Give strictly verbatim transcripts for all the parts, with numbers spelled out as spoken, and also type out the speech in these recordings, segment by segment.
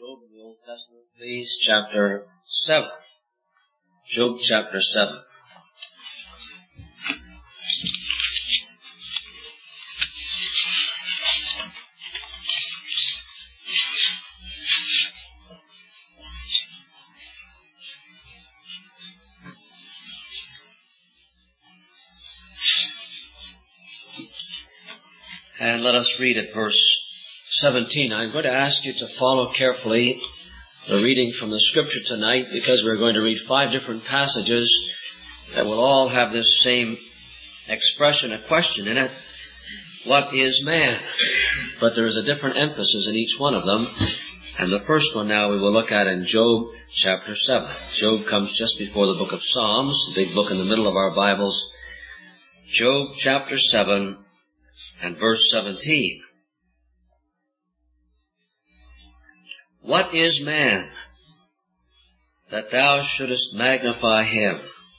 Job in the Old Testament, please, chapter seven. Job chapter seven. And let us read at verse seventeen. I'm going to ask you to follow carefully the reading from the Scripture tonight, because we're going to read five different passages that will all have this same expression, a question in it. What is man? But there is a different emphasis in each one of them. And the first one now we will look at in Job chapter seven. Job comes just before the book of Psalms, the big book in the middle of our Bibles. Job chapter seven and verse seventeen. What is man, that thou shouldest magnify him,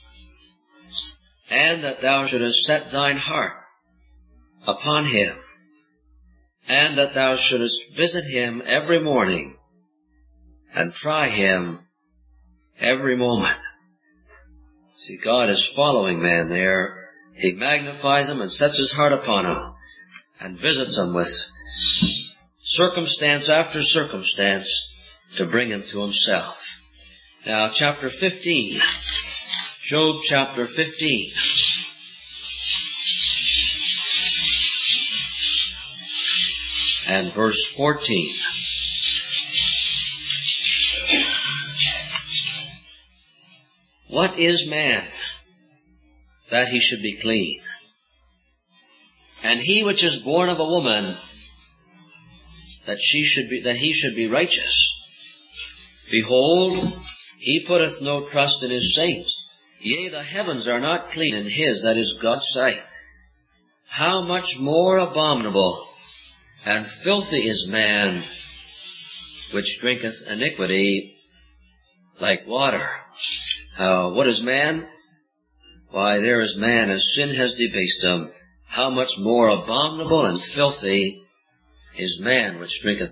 and that thou shouldest set thine heart upon him, and that thou shouldest visit him every morning, and try him every moment? See, God is following man there. He magnifies him and sets his heart upon him, and visits him with circumstance after circumstance to bring him to himself. Now, chapter fifteen. Job chapter fifteen. And verse fourteen. What is man, that he should be clean? And he which is born of a woman, that she should be, that he should be righteous. Behold, he putteth no trust in his saints. Yea, the heavens are not clean in his, that is God's sight. How much more abominable and filthy is man, which drinketh iniquity like water. Uh, what is man? Why, there is man as sin has debased him. How much more abominable and filthy is man which drinketh.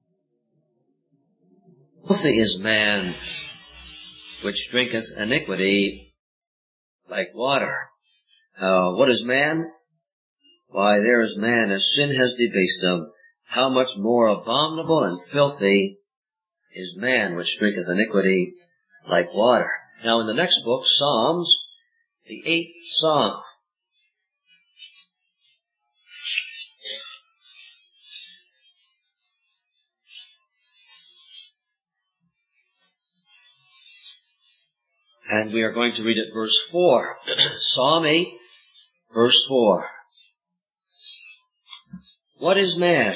Filthy is man which drinketh iniquity like water. Uh, what is man? Why, there is man as sin has debased him. How much more abominable and filthy is man which drinketh iniquity like water. Now in the next book, Psalms, the eighth Psalm. And we are going to read it verse four. Psalm eight, verse four. What is man,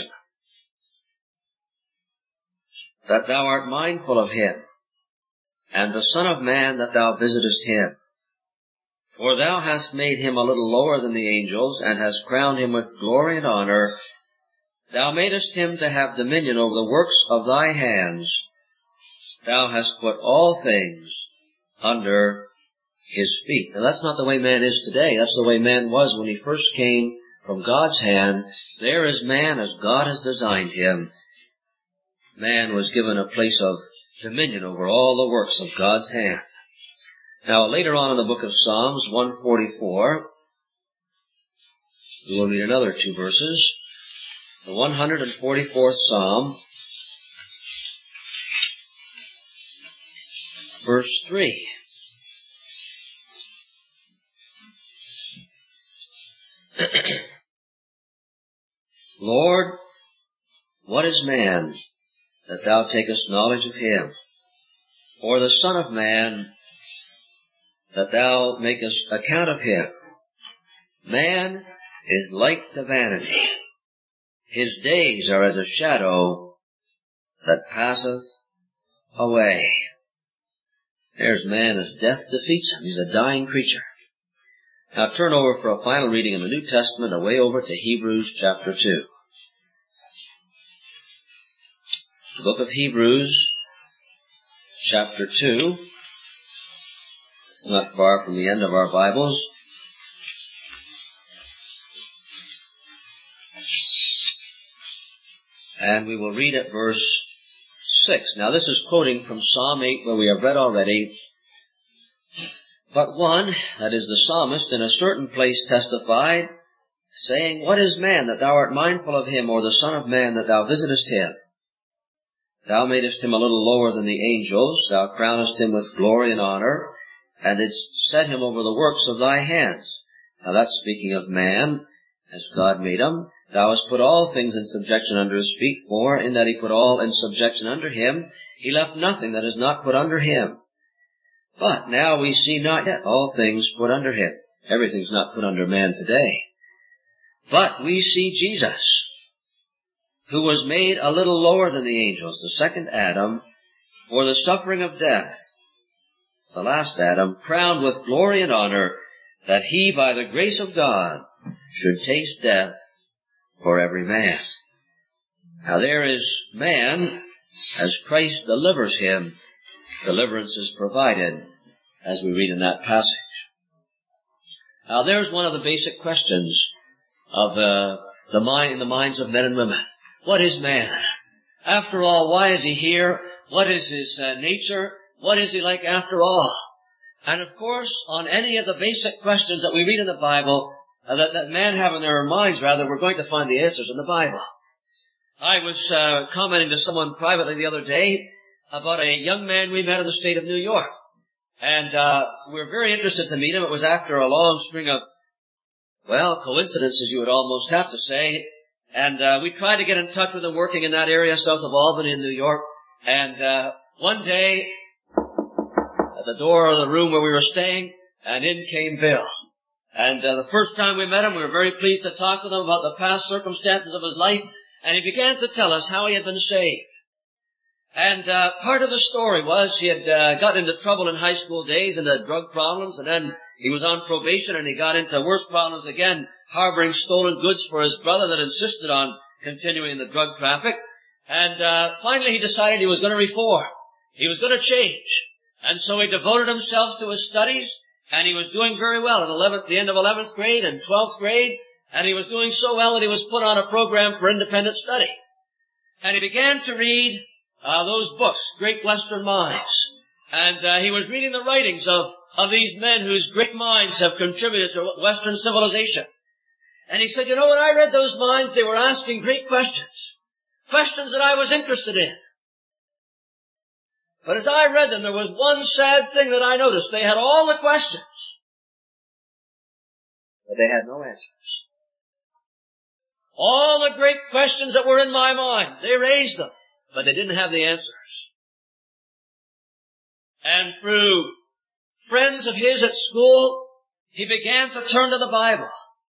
that thou art mindful of him, and the Son of Man, that thou visitest him? For thou hast made him a little lower than the angels, and hast crowned him with glory and honor. Thou madest him to have dominion over the works of thy hands. Thou hast put all things under his feet. Now that's not the way man is today. That's the way man was when he first came from God's hand. There is man as God has designed him. Man was given a place of dominion over all the works of God's hand. Now later on in the book of Psalms, one forty-four, we will read another two verses. The one hundred forty-fourth Psalm, verse three. Lord, what is man, that thou takest knowledge of him? Or the Son of Man, that thou makest account of him? Man is like to vanity. His days are as a shadow that passeth away. There's man as death defeats him. He's a dying creature. Now turn over for a final reading in the New Testament, away over to Hebrews chapter two. The book of Hebrews chapter two. It's not far from the end of our Bibles. And we will read at verse six. Now this is quoting from Psalm eight, where we have read already. But one, that is the psalmist, in a certain place testified, saying, What is man that thou art mindful of him, or the son of man that thou visitest him? Thou madest him a little lower than the angels, thou crownest him with glory and honor, and didst set him over the works of thy hands. Now that's speaking of man, as God made him. Thou hast put all things in subjection under his feet, for in that he put all in subjection under him, he left nothing that is not put under him. But now we see not yet all things put under him. Everything's not put under man today. But we see Jesus, who was made a little lower than the angels, the second Adam, for the suffering of death, the last Adam, crowned with glory and honor, that he, by the grace of God, should taste death for every man. Now there is man, as Christ delivers him, deliverance is provided, as we read in that passage. Now there's one of the basic questions of uh, the mind in the minds of men and women. What is man? After all, why is he here? What is his uh, nature? What is he like after all? And of course, on any of the basic questions that we read in the Bible, uh, that, that men have in their minds, rather, we're going to find the answers in the Bible. I was uh, commenting to someone privately the other day about a young man we met in the state of New York. And uh, we were very interested to meet him. It was after a long string of, well, coincidences, you would almost have to say. And uh, we tried to get in touch with him working in that area south of Albany in New York. And uh, one day, at the door of the room where we were staying, and in came Bill. And uh, the first time we met him, we were very pleased to talk with him about the past circumstances of his life. And he began to tell us how he had been saved. And uh, part of the story was he had uh, got into trouble in high school days and had drug problems, and then he was on probation and he got into worse problems again, harboring stolen goods for his brother that insisted on continuing the drug traffic. And uh, finally he decided he was going to reform. He was going to change. And so he devoted himself to his studies, and he was doing very well at eleventh, the end of eleventh grade and twelfth grade, and he was doing so well that he was put on a program for independent study. And he began to read uh, those books, Great Western Minds. And uh, he was reading the writings of, of these men whose great minds have contributed to Western civilization. And he said, you know, when I read those minds, they were asking great questions. Questions that I was interested in. But as I read them, there was one sad thing that I noticed. They had all the questions, but they had no answers. All the great questions that were in my mind, they raised them, but they didn't have the answers. And through friends of his at school, he began to turn to the Bible.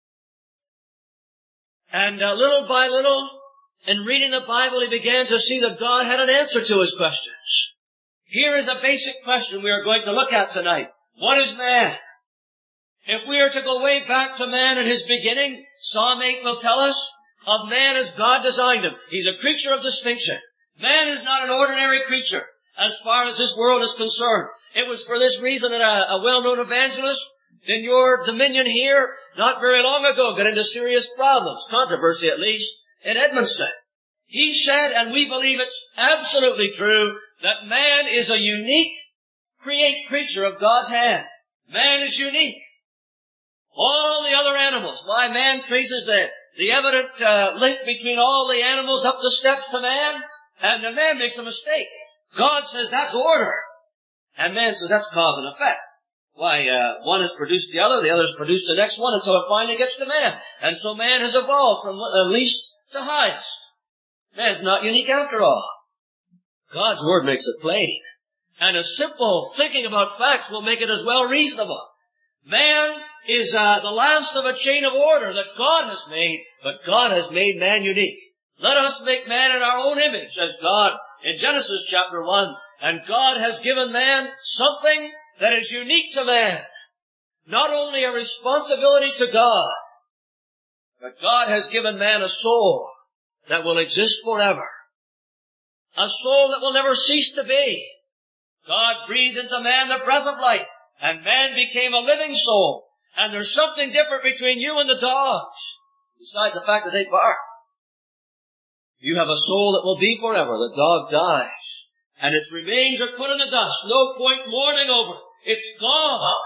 And uh, little by little, in reading the Bible, he began to see that God had an answer to his questions. Here is a basic question we are going to look at tonight. What is man? If we are to go way back to man in his beginning, Psalm eight will tell us of man as God designed him. He's a creature of distinction. Man is not an ordinary creature as far as this world is concerned. It was for this reason that a, a well-known evangelist in your dominion here, not very long ago, got into serious problems, controversy at least, in Edmundston. He said, and we believe it's absolutely true, that man is a unique create creature of God's hand. Man is unique. All the other animals, why man traces the, the evident uh, link between all the animals up the steps to man, and the man makes a mistake. God says that's order. And man says that's cause and effect. Why, uh, one has produced the other, the other has produced the next one, until it finally gets to man. And so man has evolved from uh, least to highest. Man's not unique after all. God's Word makes it plain. And a simple thinking about facts will make it as well reasonable. Man is uh, the last of a chain of order that God has made, but God has made man unique. Let us make man in our own image, says God in Genesis chapter one. And God has given man something that is unique to man. Not only a responsibility to God, but God has given man a soul that will exist forever. A soul that will never cease to be. God breathed into man the breath of life, and man became a living soul. And there's something different between you and the dogs, besides the fact that they bark. You have a soul that will be forever. The dog dies, and its remains are put in the dust. No point mourning over it. It's gone.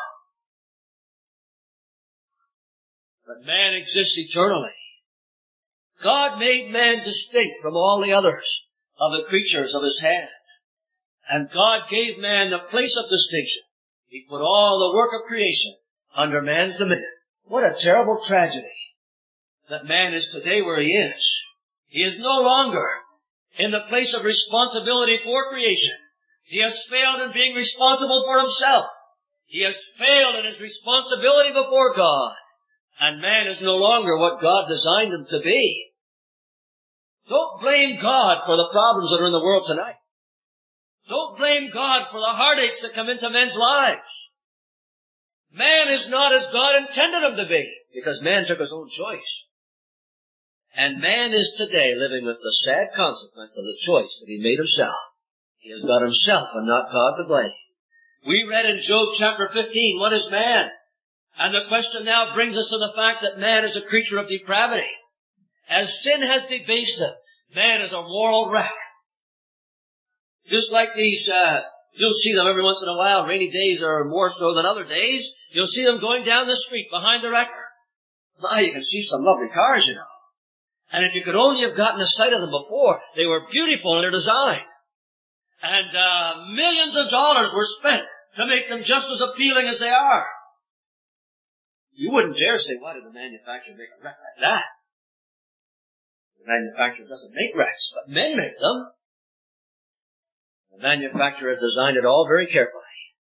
But man exists eternally. God made man distinct from all the others of the creatures of his hand. And God gave man the place of distinction. He put all the work of creation under man's dominion. What a terrible tragedy that man is today where he is. He is no longer in the place of responsibility for creation. He has failed in being responsible for himself. He has failed in his responsibility before God. And man is no longer what God designed him to be. Don't blame God for the problems that are in the world tonight. Don't blame God for the heartaches that come into men's lives. Man is not as God intended him to be, because man took his own choice. And man is today living with the sad consequence of the choice that he made himself. He has got himself and not God to blame. We read in Job chapter fifteen, what is man? And the question now brings us to the fact that man is a creature of depravity. As sin has debased him, man is a moral wreck. Just like these, uh, you'll see them every once in a while, rainy days are more so than other days. You'll see them going down the street behind the wrecker. Now you can see some lovely cars, you know. And if you could only have gotten a sight of them before, they were beautiful in their design. And, uh, millions of dollars were spent to make them just as appealing as they are. You wouldn't dare say, why did the manufacturer make a wreck like that? The manufacturer doesn't make wrecks, but men make them. The manufacturer has designed it all very carefully.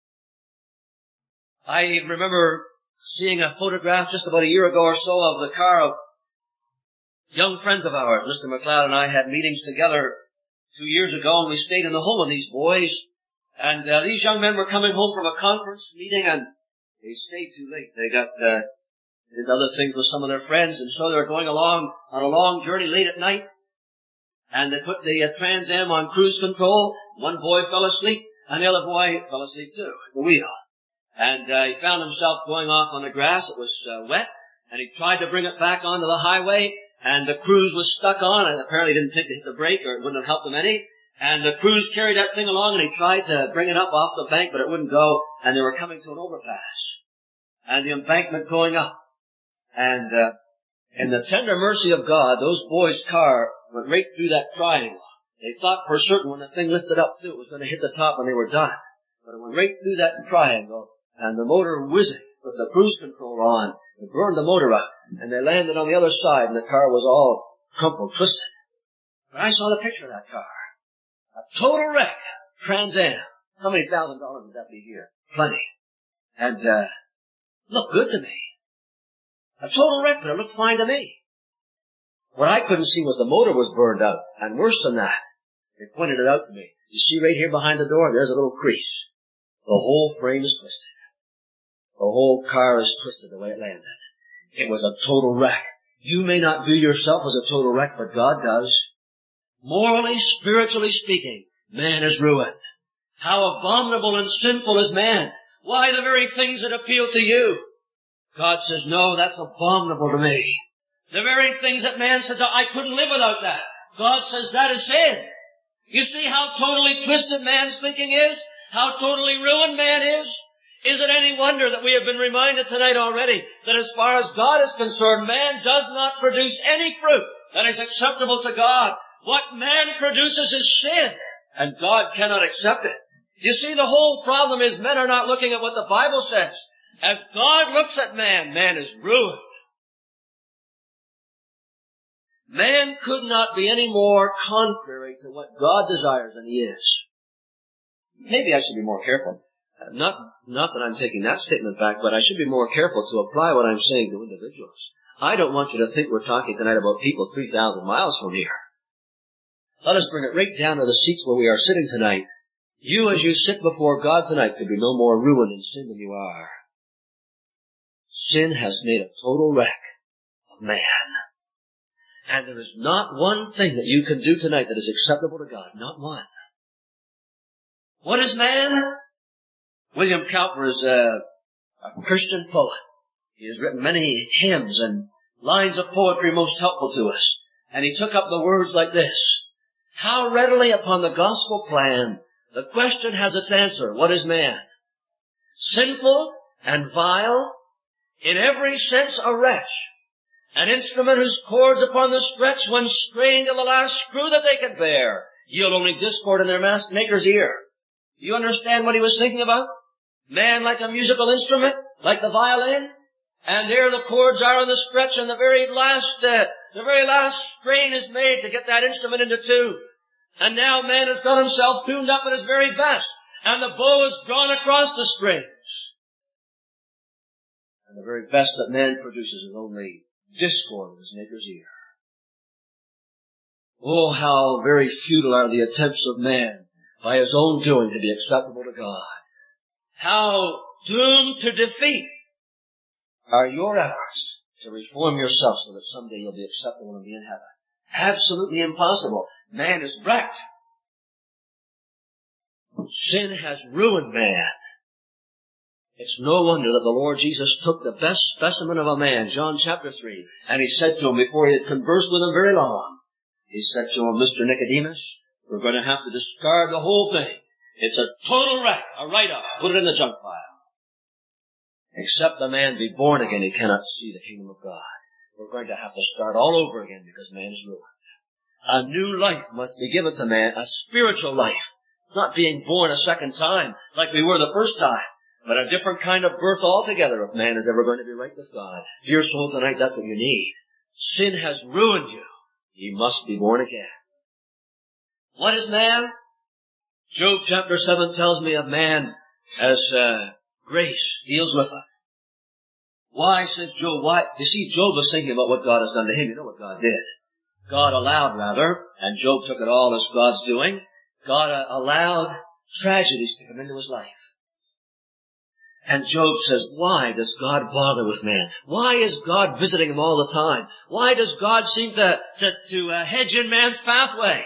I remember seeing a photograph just about a year ago or so of the car of young friends of ours. Mister McLeod and I had meetings together two years ago, and we stayed in the home of these boys. And uh, these young men were coming home from a conference meeting, and they stayed too late. They got uh, did other things with some of their friends, and so they were going along on a long journey late at night. And they put the uh, Trans Am on cruise control. One boy fell asleep, and the other boy fell asleep too at the wheel. And uh, he found himself going off on the grass. It was uh, wet, and he tried to bring it back onto the highway, and the cruise was stuck on, and apparently didn't think to hit the brake, or it wouldn't have helped him any. And the cruise carried that thing along, and he tried to bring it up off the bank, but it wouldn't go, and they were coming to an overpass. And the embankment going up. And uh, in the tender mercy of God, those boys' car went right through that triangle. They thought for certain when the thing lifted up through, it was going to hit the top and they were done. But it went right through that triangle, and the motor whizzing with the cruise control on. It burned the motor up, and they landed on the other side, and the car was all crumpled, twisted. But I saw the picture of that car. A total wreck. Trans Am. How many thousand dollars would that be here? Plenty. And, uh, looked good to me. A total wreck, but it looked fine to me. What I couldn't see was the motor was burned out, and worse than that, they pointed it out to me. You see right here behind the door, there's a little crease. The whole frame is twisted. The whole car is twisted the way it landed. It was a total wreck. You may not view yourself as a total wreck, but God does. Morally, spiritually speaking, man is ruined. How abominable and sinful is man. Why, the very things that appeal to you. God says, no, that's abominable to me. The very things that man says, I couldn't live without that. God says, that is sin. You see how totally twisted man's thinking is? How totally ruined man is? Is it any wonder that we have been reminded tonight already that as far as God is concerned, man does not produce any fruit that is acceptable to God. What man produces is sin, and God cannot accept it. You see, the whole problem is men are not looking at what the Bible says. As God looks at man, man is ruined. Man could not be any more contrary to what God desires than he is. Maybe I should be more careful. Not, not that I'm taking that statement back, but I should be more careful to apply what I'm saying to individuals. I don't want you to think we're talking tonight about people three thousand miles from here. Let us bring it right down to the seats where we are sitting tonight. You, as you sit before God tonight, could be no more ruined in sin than you are. Sin has made a total wreck of man. And there is not one thing that you can do tonight that is acceptable to God. Not one. What is man? William Cowper is a, a Christian poet. He has written many hymns and lines of poetry most helpful to us. And he took up the words like this. How readily upon the gospel plan the question has its answer. What is man? Sinful and vile, in every sense a wretch, an instrument whose chords upon the stretch, when strained to the last screw that they can bear, yield only discord in their maker's ear. You understand what he was thinking about? Man like a musical instrument, like the violin, and there the chords are on the stretch, and the very last, uh, the very last strain is made to get that instrument into tune. And now man has got himself tuned up at his very best, and the bow is drawn across the strings. And the very best that man produces is only discord in his maker's ear. Oh, how very futile are the attempts of man by his own doing to be acceptable to God. How doomed to defeat are your efforts to reform yourself so that someday you'll be acceptable and be in heaven. Absolutely impossible. Man is wrecked. Sin has ruined man. It's no wonder that the Lord Jesus took the best specimen of a man, John chapter three, and he said to him before he had conversed with him very long, he said to him, Mister Nicodemus, we're going to have to discard the whole thing. It's a total wreck, a write-up. Put it in the junk pile. Except the man be born again, he cannot see the kingdom of God. We're going to have to start all over again because man is ruined. A new life must be given to man, a spiritual life. Not being born a second time like we were the first time, but a different kind of birth altogether if man is ever going to be right with God. Dear soul, tonight that's what you need. Sin has ruined you. You must be born again. What is man? Job chapter seven tells me of man as uh, grace deals with it. Why, says Job, why? You see, Job was thinking about what God has done to him. You know what God did. God allowed, rather, and Job took it all as God's doing, God uh, allowed tragedies to come into his life. And Job says, why does God bother with man? Why is God visiting him all the time? Why does God seem to, to, to uh, hedge in man's pathway?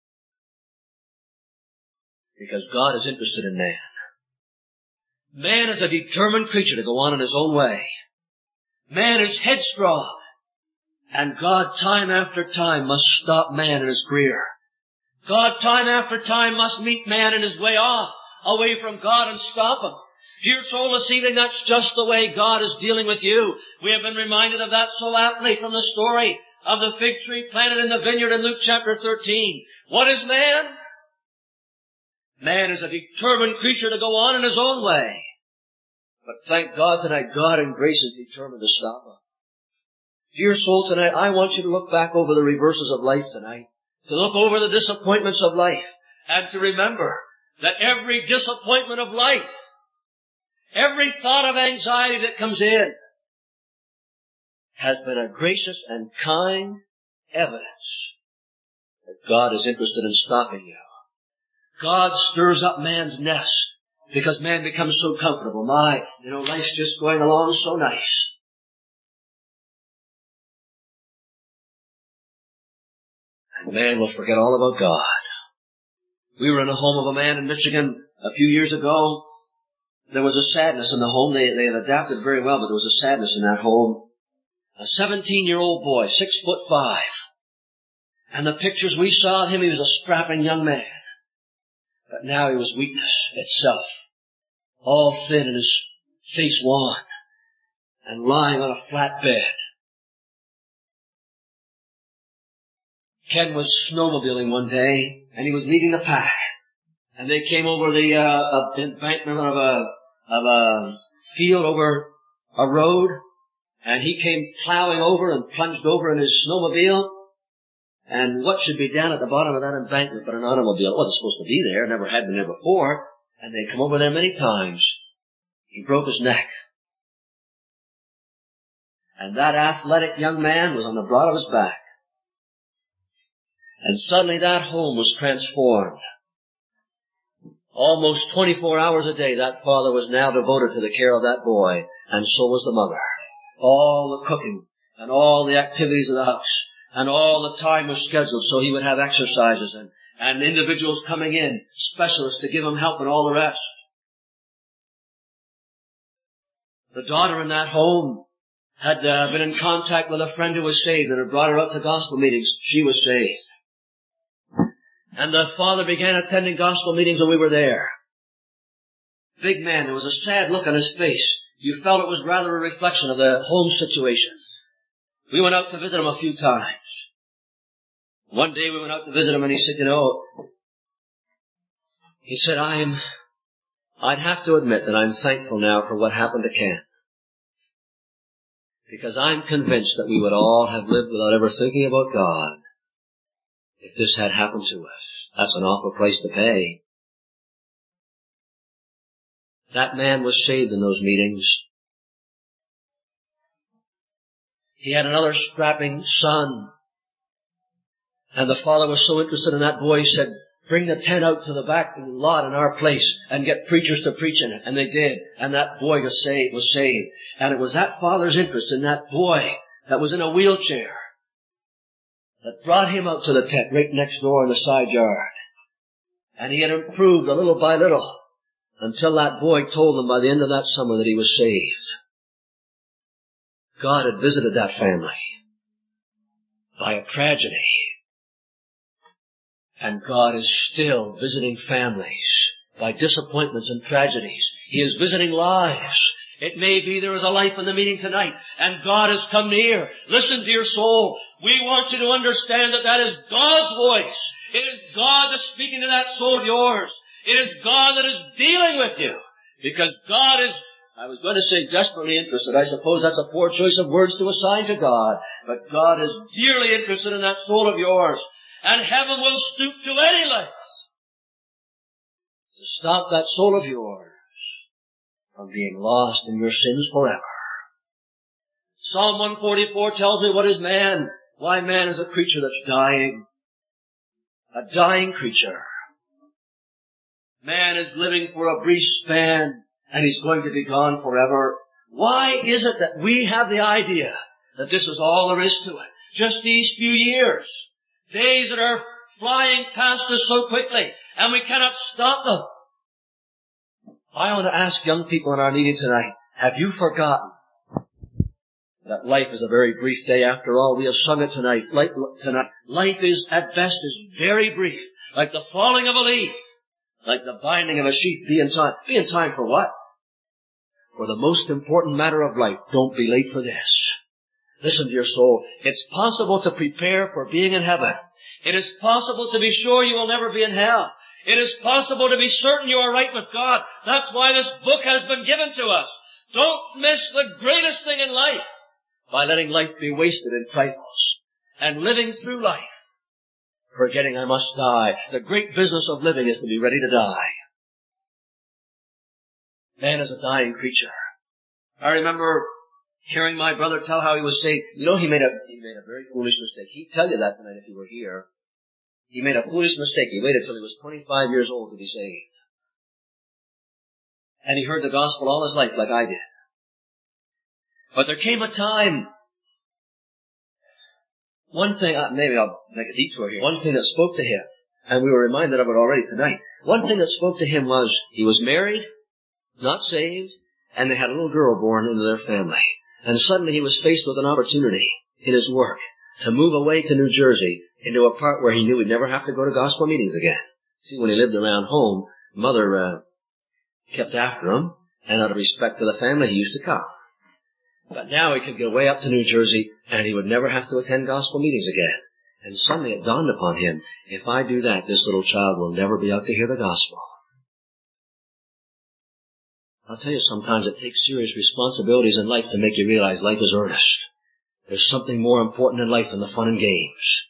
Because God is interested in man. Man is a determined creature to go on in his own way. Man is headstrong. And God time after time must stop man in his career. God time after time must meet man in his way off, away from God, and stop him. Dear soul, this evening, that's just the way God is dealing with you. We have been reminded of that so aptly from the story of the fig tree planted in the vineyard in Luke chapter thirteen. What is man? Man is a determined creature to go on in his own way. But thank God tonight, God in grace is determined to stop him. Dear soul, tonight, I want you to look back over the reverses of life tonight, to look over the disappointments of life, and to remember that every disappointment of life, every thought of anxiety that comes in, has been a gracious and kind evidence that God is interested in stopping you. God stirs up man's nest because man becomes so comfortable. My, you know, life's just going along so nice. And man will forget all about God. We were in a home of a man in Michigan a few years ago. There was a sadness in the home. They, they had adapted very well, but there was a sadness in that home. A seventeen-year-old boy, six foot five. And the pictures we saw of him, he was a strapping young man. But now he was weakness itself. All thin and his face wan. And lying on a flat bed. Ken was snowmobiling one day, and he was leading the pack. And they came over the uh, embankment of a of a field over a road, and he came plowing over and plunged over in his snowmobile. And what should be down at the bottom of that embankment but an automobile? It wasn't supposed to be there, never had been there before, and they'd come over there many times. He broke his neck. And that athletic young man was on the broad of his back. And suddenly that home was transformed. Almost twenty-four hours a day, that father was now devoted to the care of that boy, and so was the mother. All the cooking, and all the activities of the house, and all the time was scheduled so he would have exercises, and, and individuals coming in, specialists to give him help and all the rest. The daughter in that home had uh, been in contact with a friend who was saved and had brought her out to gospel meetings. She was saved. And the father began attending gospel meetings when we were there. Big man, there was a sad look on his face. You felt it was rather a reflection of the home situation. We went out to visit him a few times. One day we went out to visit him and he said, you know, he said, I'm, I'd have to admit that I'm thankful now for what happened to Ken. Because I'm convinced that we would all have lived without ever thinking about God if this had happened to us. That's an awful price to pay. That man was saved in those meetings. He had another strapping son. And the father was so interested in that boy, he said, bring the tent out to the back lot in our place and get preachers to preach in it. And they did. And that boy was saved, was saved. And it was that father's interest in that boy that was in a wheelchair that brought him out to the tent right next door in the side yard. And he had improved a little by little until that boy told them by the end of that summer that he was saved. God had visited that family by a tragedy. And God is still visiting families by disappointments and tragedies. He is visiting lives. It may be there is a life in the meeting tonight, and God has come near. Listen, dear soul, we want you to understand that that is God's voice. It is God that's speaking to that soul of yours. It is God that is dealing with you. Because God is, I was going to say desperately interested. I suppose that's a poor choice of words to assign to God. But God is dearly interested in that soul of yours. And heaven will stoop to any lengths to stop that soul of yours from being lost in your sins forever. Psalm one forty-four tells me, what is man? Why, man is a creature that's dying. A dying creature. Man is living for a brief span, and he's going to be gone forever. Why is it that we have the idea that this is all there is to it? Just these few years. Days that are flying past us so quickly, and we cannot stop them. I want to ask young people in our meeting tonight, have you forgotten that life is a very brief day after all? We have sung it tonight. Life, tonight. Life is, at best, is very brief. Like the falling of a leaf. Like the binding of a sheep. Be in time. Be in time for what? For the most important matter of life. Don't be late for this. Listen, dear soul, it's possible to prepare for being in heaven. It is possible to be sure you will never be in hell. It is possible to be certain you are right with God. That's why this book has been given to us. Don't miss the greatest thing in life by letting life be wasted in trifles and living through life, forgetting I must die. The great business of living is to be ready to die. Man is a dying creature. I remember hearing my brother tell how he was saved. You know, he made a, he made a very foolish mistake. He'd tell you that tonight if you were here. He made a foolish mistake. He waited till he was twenty-five years old to be saved. And he heard the gospel all his life like I did. But there came a time, one thing, uh, maybe I'll make a detour here, one thing that spoke to him, and we were reminded of it already tonight. One thing that spoke to him was, he was married, not saved, and they had a little girl born into their family. And suddenly he was faced with an opportunity in his work to move away to New Jersey into a part where he knew he'd never have to go to gospel meetings again. See, when he lived around home, Mother uh, kept after him, and out of respect for the family, he used to come. But now he could get way up to New Jersey, and he would never have to attend gospel meetings again. And suddenly it dawned upon him, if I do that, this little child will never be out to hear the gospel. I'll tell you, sometimes it takes serious responsibilities in life to make you realize life is earnest. There's something more important in life than the fun and games.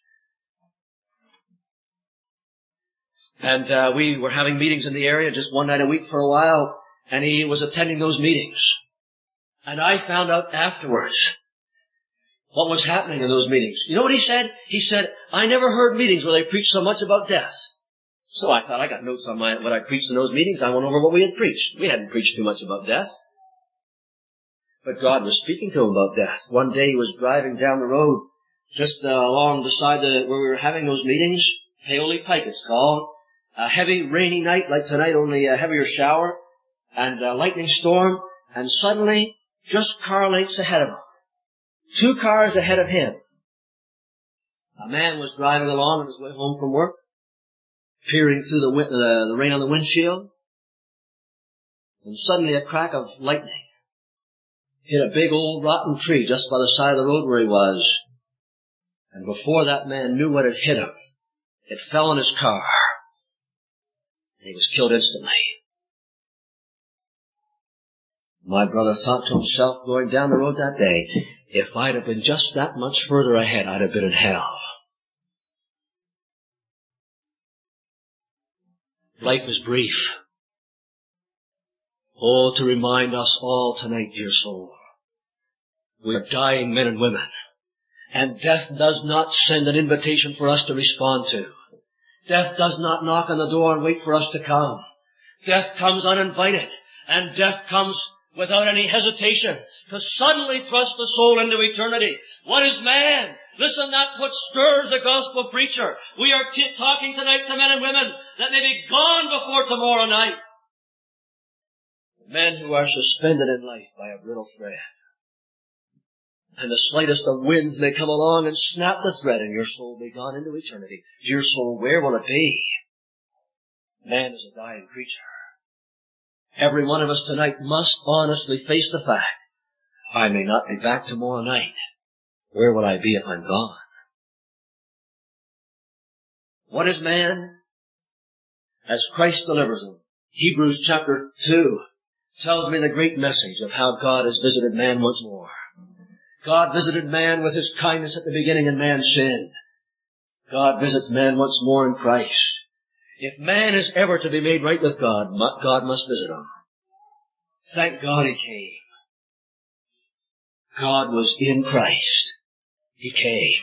And uh, we were having meetings in the area just one night a week for a while, and he was attending those meetings. And I found out afterwards what was happening in those meetings. You know what he said? He said, I never heard meetings where they preached so much about death. So I thought, I got notes on my, what I preached in those meetings. I went over what we had preached. We hadn't preached too much about death. But God was speaking to him about death. One day he was driving down the road, just uh, along beside the, where we were having those meetings. Paoli Pike it's called. A heavy rainy night like tonight, only a heavier shower. And a lightning storm. And suddenly, just car lengths ahead of him, Two cars ahead of him. A man was driving along on his way home from work, peering through the, wind, uh, the rain on the windshield, and suddenly a crack of lightning hit a big old rotten tree just by the side of the road where he was. And before that man knew what had hit him, it fell on his car. And he was killed instantly. My brother thought to himself, going down the road that day, if I'd have been just that much further ahead, I'd have been in hell. Life is brief. Oh, to remind us all tonight, dear soul, we are dying men and women, and death does not send an invitation for us to respond to. Death does not knock on the door and wait for us to come. Death comes uninvited, and death comes without any hesitation to suddenly thrust the soul into eternity. What is man? Listen, that's what stirs the gospel preacher. We are t- talking tonight to men and women that may be gone before tomorrow night. Men who are suspended in life by a brittle thread. And the slightest of winds may come along and snap the thread, and your soul be gone into eternity. Dear soul, where will it be? Man is a dying creature. Every one of us tonight must honestly face the fact, I may not be back tomorrow night. Where will I be if I'm gone? What is man? As Christ delivers him. Hebrews chapter two tells me the great message of how God has visited man once more. God visited man with his kindness at the beginning and man sinned. God visits man once more in Christ. If man is ever to be made right with God, God must visit him. Thank God he came. God was in Christ. He came.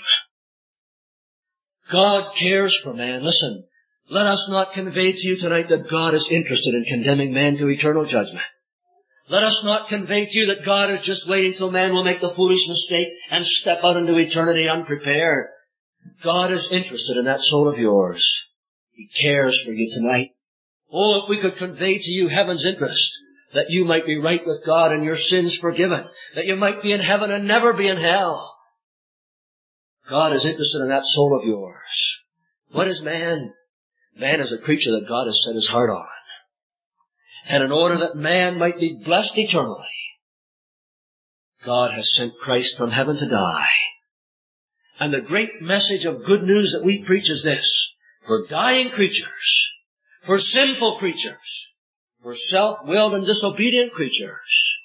God cares for man. Listen, let us not convey to you tonight that God is interested in condemning man to eternal judgment. Let us not convey to you that God is just waiting till man will make the foolish mistake and step out into eternity unprepared. God is interested in that soul of yours. He cares for you tonight. Oh, if we could convey to you heaven's interest, that you might be right with God and your sins forgiven, that you might be in heaven and never be in hell. God is interested in that soul of yours. What is man? Man is a creature that God has set his heart on. And in order that man might be blessed eternally, God has sent Christ from heaven to die. And the great message of good news that we preach is this: for dying creatures, for sinful creatures, for self-willed and disobedient creatures,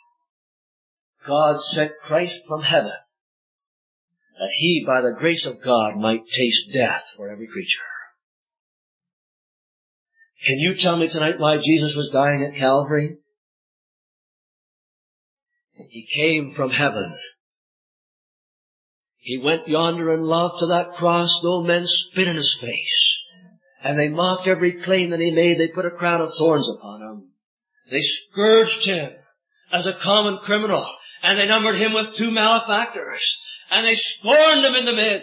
God sent Christ from heaven, that he, by the grace of God, might taste death for every creature. Can you tell me tonight why Jesus was dying at Calvary? He came from heaven. He went yonder in love to that cross, though men spit in his face. And they mocked every claim that he made. They put a crown of thorns upon him. They scourged him as a common criminal. And they numbered him with two malefactors. And they scorned him in the midst.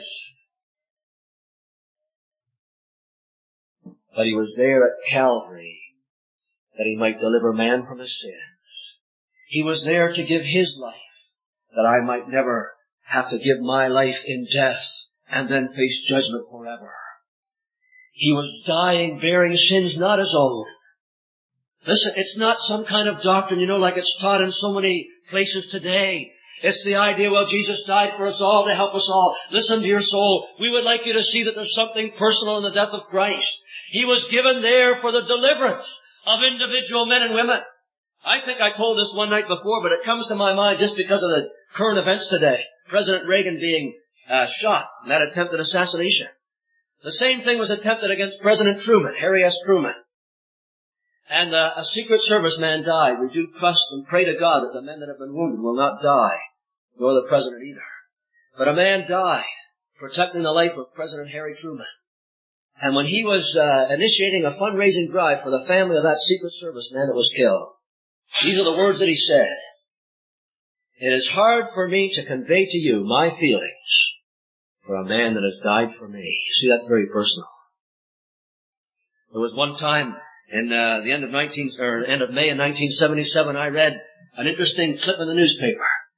But he was there at Calvary that he might deliver man from his sins. He was there to give his life, that I might never have to give my life in death and then face judgment forever. He was dying, bearing sins not his own. Listen, it's not some kind of doctrine, you know, like it's taught in so many places today. It's the idea, well, Jesus died for us all to help us all. Listen, dear soul, we would like you to see that there's something personal in the death of Christ. He was given there for the deliverance of individual men and women. I think I told this one night before, but it comes to my mind just because of the current events today. President Reagan being uh, shot in that attempted assassination. The same thing was attempted against President Truman, Harry S. Truman. And uh, a Secret Service man died. We do trust and pray to God that the men that have been wounded will not die, nor the President either. But a man died protecting the life of President Harry Truman. And when he was uh, initiating a fundraising drive for the family of that Secret Service man that was killed, these are the words that he said: "It is hard for me to convey to you my feelings for a man that has died for me." See, that's very personal. There was one time in uh, the end of nineteen or end of May in nineteen seventy-seven, I read an interesting clip in the newspaper.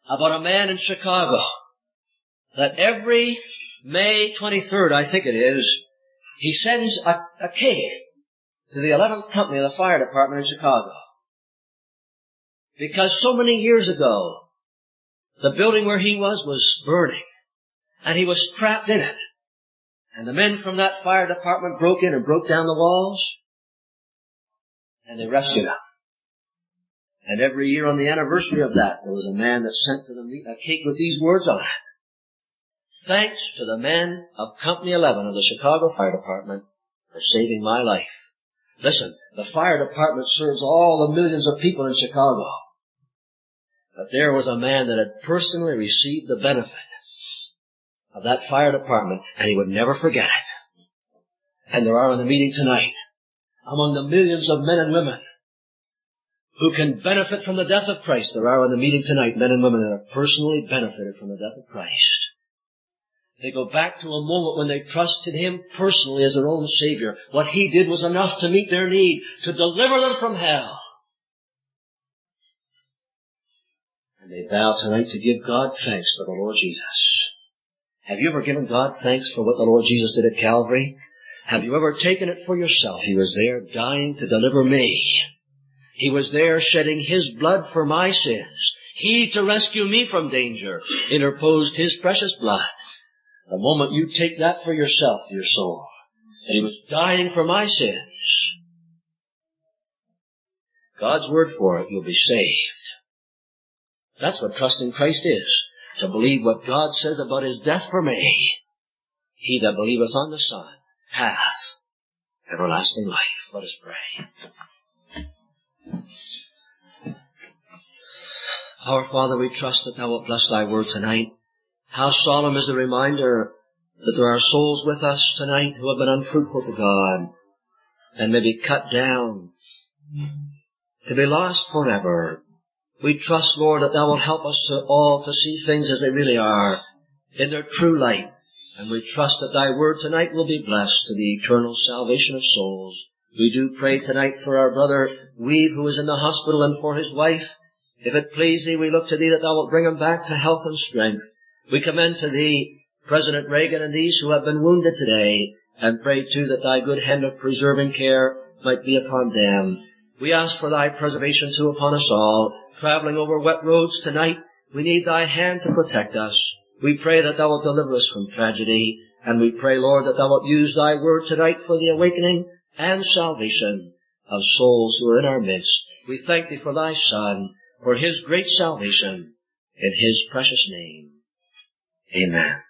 about a man in Chicago that every May twenty-third, I think it is, he sends a, a cake to the eleventh Company of the Fire Department in Chicago. Because so many years ago, the building where he was was burning, and he was trapped in it. And the men from that fire department broke in and broke down the walls, and they rescued him. And every year on the anniversary of that, there was a man that sent to them a cake with these words on it. Thanks to the men of Company eleven of the Chicago Fire Department for saving my life. Listen, the fire department serves all the millions of people in Chicago. But there was a man that had personally received the benefit of that fire department, and he would never forget it. And there are in the meeting tonight, among the millions of men and women who can benefit from the death of Christ, there are in the meeting tonight men and women that have personally benefited from the death of Christ. They go back to a moment when they trusted Him personally as their own Savior. What He did was enough to meet their need, to deliver them from hell. And they vow tonight to give God thanks for the Lord Jesus. Have you ever given God thanks for what the Lord Jesus did at Calvary? Have you ever taken it for yourself? He was there dying to deliver me. He was there shedding His blood for my sins. He, to rescue me from danger, interposed His precious blood. The moment you take that for yourself, your soul, that He was dying for my sins, God's word for it, you'll be saved. That's what trusting Christ is, to believe what God says about His death for me. He that believeth on the Son hath everlasting life. Let us pray. Our Father, we trust that Thou wilt bless Thy word tonight. How solemn is the reminder that there are souls with us tonight who have been unfruitful to God and may be cut down to be lost forever. We trust, Lord, that Thou wilt help us to all to see things as they really are, in their true light. And we trust that Thy word tonight will be blessed to the eternal salvation of souls. We do pray tonight for our brother Weave, who is in the hospital, and for his wife. If it please Thee, we look to Thee that Thou wilt bring him back to health and strength. We commend to Thee President Reagan and these who have been wounded today, and pray too that Thy good hand of preserving care might be upon them. We ask for Thy preservation too upon us all. Traveling over wet roads tonight, we need Thy hand to protect us. We pray that Thou wilt deliver us from tragedy, and we pray, Lord, that Thou wilt use Thy word tonight for the awakening and salvation of souls who are in our midst. We thank Thee for Thy Son, for His great salvation, in His precious name. Amen.